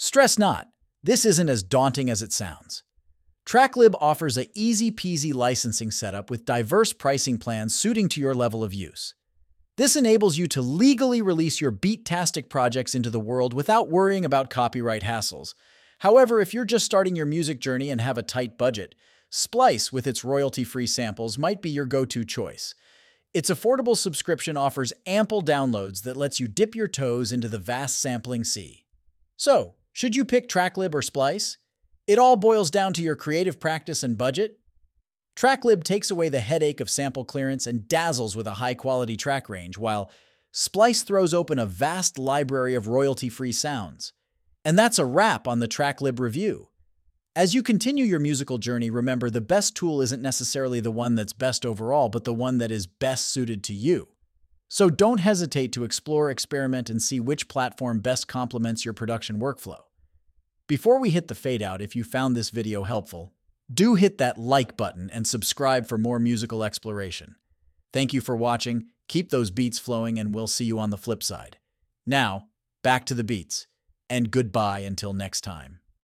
Stress not. This isn't as daunting as it sounds. TrackLib offers a easy-peasy licensing setup with diverse pricing plans suiting to your level of use. This enables you to legally release your beat-tastic projects into the world without worrying about copyright hassles. However, if you're just starting your music journey and have a tight budget, Splice, with its royalty-free samples, might be your go-to choice. Its affordable subscription offers ample downloads that lets you dip your toes into the vast sampling sea. So, should you pick TrackLib or Splice? It all boils down to your creative practice and budget. TrackLib takes away the headache of sample clearance and dazzles with a high-quality track range, while Splice throws open a vast library of royalty-free sounds. And that's a wrap on the TrackLib review. As you continue your musical journey, remember the best tool isn't necessarily the one that's best overall, but the one that is best suited to you. So don't hesitate to explore, experiment, and see which platform best complements your production workflow. Before we hit the fade out, if you found this video helpful, do hit that like button and subscribe for more musical exploration. Thank you for watching, keep those beats flowing, and we'll see you on the flip side. Now, back to the beats, and goodbye until next time.